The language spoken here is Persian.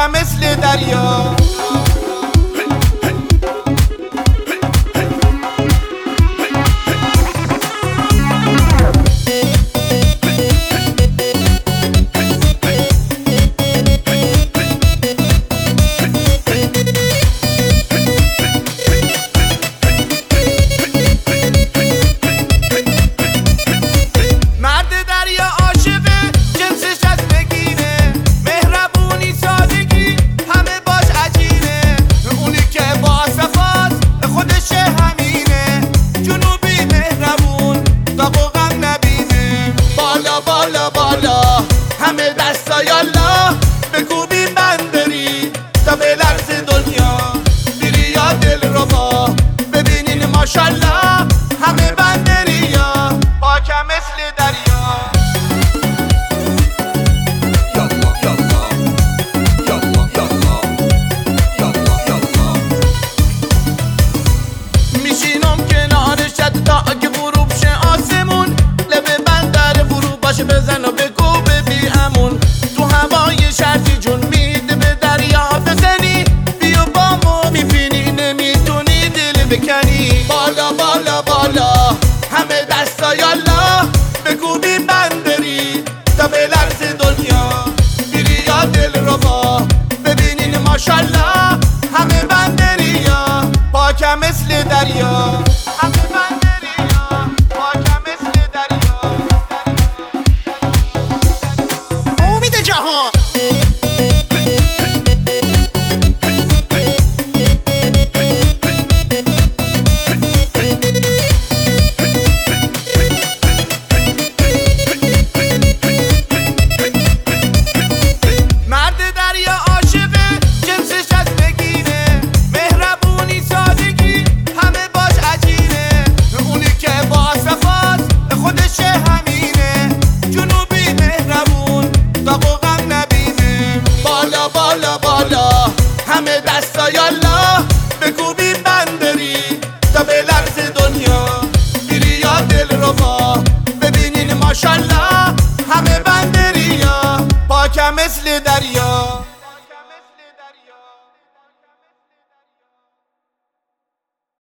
پاکم مثل دریا. همه دستا یالا بکوبیم بندری تا به لرز دنیا بیری یا دل رو با ببینین ماشالله همه بندری یا پاکم مثل دریا. یالا یالا یالا یالا یالا یالا میشینم کنار شد تا اگه غروب شه آسمون لب بندر فرو باشه بزن و بگو تو هوای شرطی جون میده به دریا بزنی بیا با ما میبینی نمیتونی دل بکنی. بالا بالا بالا همه دستا یالا بکوبیم بندری تا به لرز دنیا بیری یا دل رو با ببینین ماشالله همه بندری یا پاکم مثل دریا. همه دستا یالا بکوبیم بندری تا به لرز دنیا بیری یا دل رو با ببینین ماشالله همه بندری یا پاکم مثل دریا.